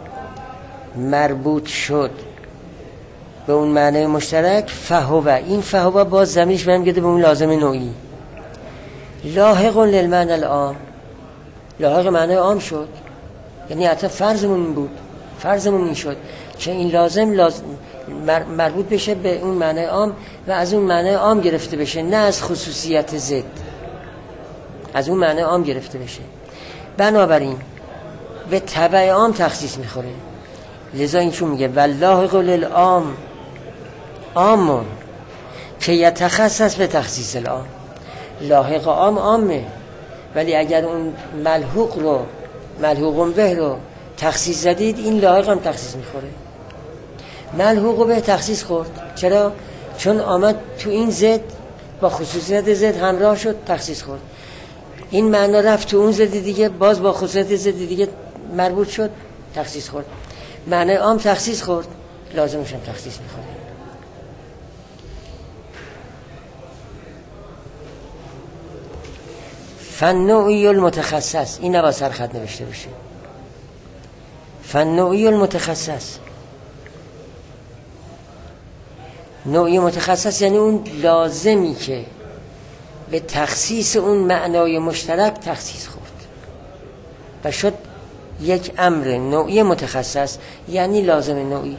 مربوط شد به اون معنای مشترک، فهو، این فهو باز زمینش برمیگرده به اون لازم نوعی. لاحق للمعنی العام، لاحق معنای عام شد، یعنی حتی فرضمون این بود، فرضمون این شد که این لازم, لازم مربوط بشه به اون معنای عام و از اون معنای عام گرفته بشه، نه از خصوصیت ضد، از اون معنای عام گرفته بشه. بنابراین به تبع عام تخصیص میخوره. لذا این چون میگه واللاحق للعام عامون که یتخصص به تخصیص العام. لاحق عام عامه، ولی اگر اون ملحوق رو ملحوقون به رو تخصیص زدید، این لاحق هم تخصیص میخوره. ملحوق به تخصیص خورد، چرا؟ چون آمد تو این ضد با خصوصیت ضد همراه شد، تخصیص خورد. این معنا رفت تو اون ضد دیگه، باز با خصوصیت ضد دیگه مربوط شد، تخصیص خورد. معنای عام تخصیص خورد، لازمش هم تخصیص میخوره. فالنوعی المتخصص، این نباید سرخط نوشته بشه. فالنوعی المتخصص، نوعی متخصص یعنی اون لازمی که به تخصیص اون معنای مشترک تخصیص خورد و شد یک امر نوعی متخصص، یعنی لازم نوعی،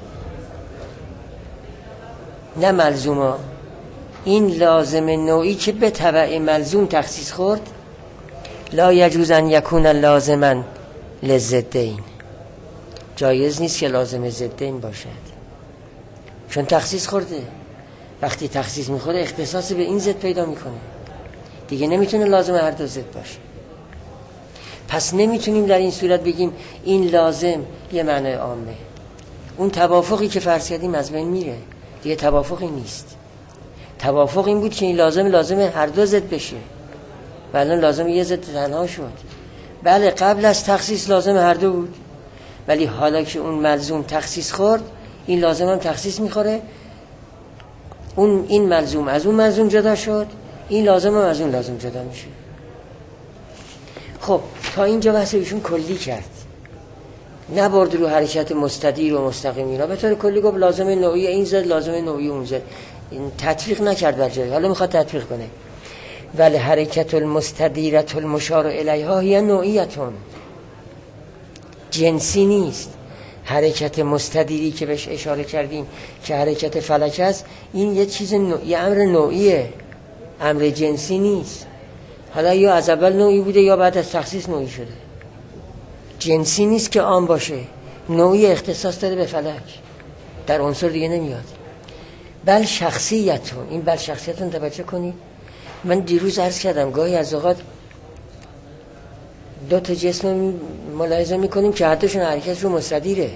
نه ملزوما. این لازم نوعی که به تبع ملزوم تخصیص خورد، لا یجوز ان یکون لازما للضدین، جایز نیست که لازم ضدین باشد، چون تخصیص خورده. وقتی تخصیص میخوره اختصاص به این ضد پیدا میکنه، دیگه نمیتونه لازم هر دو ضد باشه. پس نمیتونیم در این صورت بگیم این لازم یه معنای عامه، اون توافقی که فرض کردیم از بین میره، دیگه توافقی نیست. توافق این بود که این لازم لازم هر دو ضد بشه و الان لازم یه ضد تنها شد. بله قبل از تخصیص لازم هر دو بود، ولی حالا که اون ملزوم تخصیص خورد، این لازم هم تخصیص میخوره. اون این ملزوم از اون ملزوم جدا شد، این لازم هم از اون لازم جدا میشه. خب تا اینجا بحث ایشون کلی کرد، نبرد رو حرکت مستدیر و مستقیم. اینا به طور کلی گفت لازم نوعی این زد، لازم نوعی اون زد، این تطبیق نکرد بر جای، حالا میخواد تطبیق کنه. ولی حرکت المستدیرة المشار الیها هی نوعیتون، جنسی نیست. حرکت مستدیری که بهش اشاره کردیم که حرکت فلک است، این یه چیز نوع... یه امر نوعیه، امر جنسی نیست. حالا یا از اول نوعی بوده یا بعد از تخصیص نوعی شده، جنسی نیست که عام باشه. نوعی اختصاص داره به فلک، در عنصر دیگه نمیاد. بل شخصیتون، این بل شخصیتون توجه کنید. من دیروز عرض کردم گاهی از اوقات دو تا جسم ملاحظه میکنیم که هر دوشون حرکتشون مستدیره،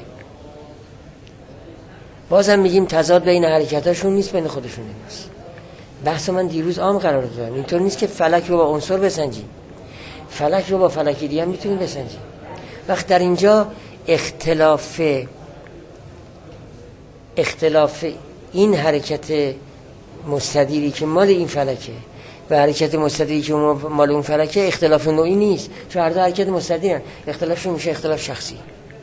بازم میگیم تضاد بین حرکتاشون نیست، بین خودشون نیست. بحث من دیروز عام قرار دادم، اینطور نیست که فلک رو با عنصر بسنجیم، فلک رو با فلکی دیگه هم میتونیم بسنجیم. وقت در اینجا اختلاف اختلاف این حرکت مستدیری که مال این فلکه و حرکت مستدیری که مال اون فلکه اختلاف نوعی نیست، چون هر دو حرکت مستدیرن، اختلافشون میشه اختلاف شخصی.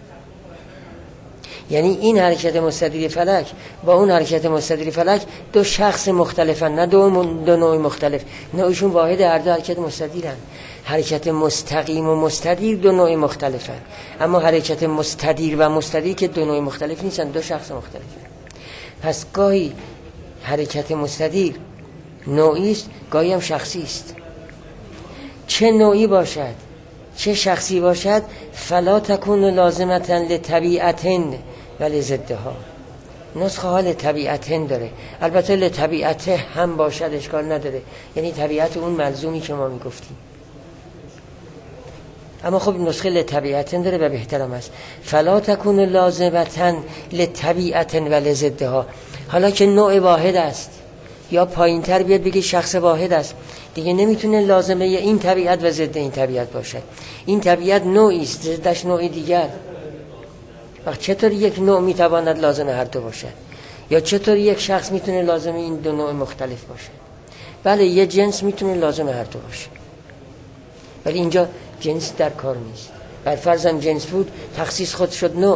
یعنی این حرکت مستدیر فلک با اون حرکت مستدیر فلک دو شخص مختلفن، نه دو, دو نوع مختلف، نوعشون واحده، هر دو حرکت مستدیرن. حرکت مستقیم و مستدیر دو نوع مختلفن، اما حرکت مستدیر و مستدیر که دو نوع مختلف نیستن، دو شخص مختلفن. پس گاهی حرکت مستدیر نوعی است، گاهی هم شخصی است. چه نوعی باشد چه شخصی باشد، فلا تکون لازمتا لطبیعتن و لضدها. نسخه حال طبیعتن داره، البته لطبیعته هم باشد اشکال نداره، یعنی طبیعت اون ملزومی که ما میگفتیم. اما خب نسخه لطبیعتن داره و بهترم است. فلا تکون لازمتا لطبیعتن و لضدها. حالا که نوع واحد است، یا پایین تر بیاد بگی شخص واحد است، دیگه نمیتونه لازمه این طبیعت و ضد این طبیعت باشد. این طبیعت نوعی است، ضدش نوع دیگر. وقت چطور یک نوع میتواند لازم هر دو باشد؟ یا چطور یک شخص میتونه لازم این دو نوع مختلف باشد؟ بله یه جنس میتونه لازم هر دو باشه، ولی اینجا جنس در کار نیست. بر فرضم جنس بود تخصیص خود شد نوع.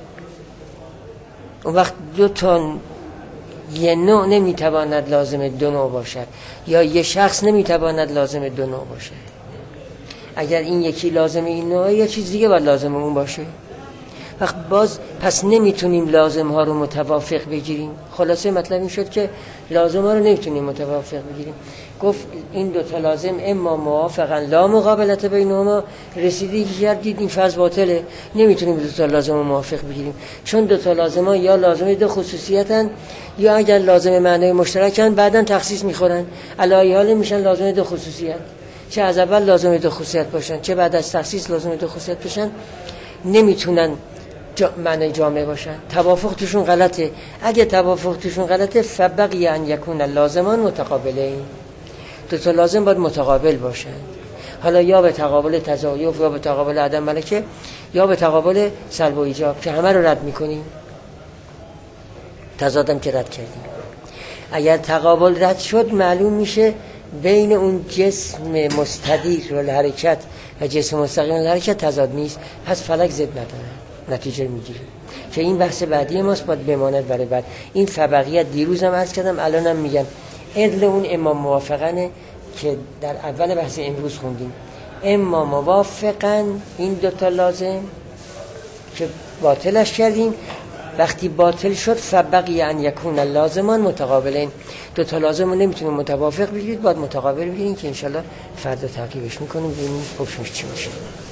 اون وقت دو تا یه نوع نمیتواند لازم دو نوع باشد، یا یه شخص نمیتواند لازم دو نوع باشد. اگر این یکی لازم این نوع، یا چیز دیگه باید لازم اون باشه. وقت باز پس نمیتونیم لازم ها رو متوافق بگیریم. خلاصه مطلب این شد که لازم ها رو نمیتونیم متوافق بگیریم. گفت این دو تا لازم اما موافقا لا مقابلت بینهما، رسیدی که کردید این فرض باطله، نمیتونیم دو تا لازم رو موافق بگیریم، چون دو تا لازم ها یا لازم دو خصوصیتن، یا اگر لازم معنای مشترکن بعداً تخصیص میخورن، علایه حال میشن لازم دو خصوصیت. چه از اول لازم دو خصوصیت باشن، چه بعد از تخصیص لازم دو خصوصیت باشن، نمیتونن جا معنی جامع باشن. توافق توشون غلطه. اگه توافق توشون غلطه فبقی ان یکون لازمان متقابلین، دو تا لازم باید متقابل باشن. حالا یا به تقابل تضایف، یا به تقابل عدم ملکه، یا به تقابل سلب و ایجاب، که همه رو رد میکنیم. تضادم که رد کردیم. اگر تقابل رد شد معلوم میشه بین اون جسم مستدیر الحرکت و جسم مستقیم الحرکت تضاد نیست، پس فلک ضد نداره. نتیجه میگیریم که این بحث بعدی ماست، باید بماند برای بعد. این فبقیت دیروزم عرض کردم، الانم میگم عدل اون اما موافقنه که در اول بحث امروز خوندیم. اما موافقن این دوتا لازم که باطلش کردیم، وقتی باطل شد فبقی ان یکون لازمان متقابلین، دوتا لازم رو نمیتونیم متوافق بگیرید، باید متقابل بگیرید که انشالله فردا تعقیبش میکنیم ببینیم حکمش چی میشه.